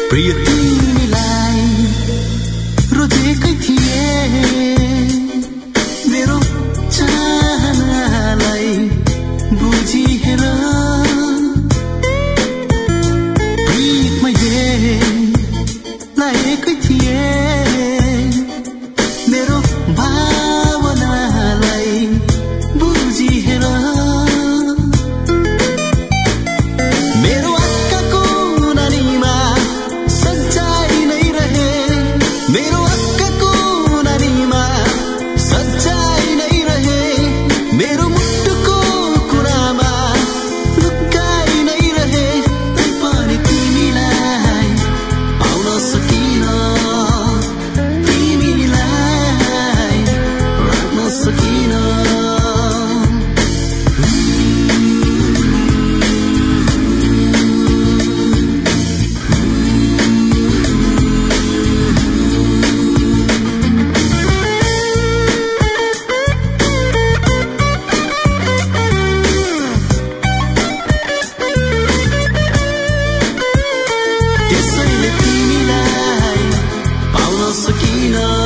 प्रिय तिमीलाई रोजेकै थिए मेरो चाहनालाई बुझी हेर प्रीत मैले लागेकै थिए मेरो भावनालाई बुझी हेर मेरो आँखाको नानीमा सच्चाई नै रहे मेरो आँखाको नानीमा सच्चाई नै रहे मेरो मुटुको कुरामा लुकाई नै रहे पनि तिमीलाई पाउन सकिन तिमीलाई राख्न सकिन त्यसैले तिमीलाई पाउन सकिन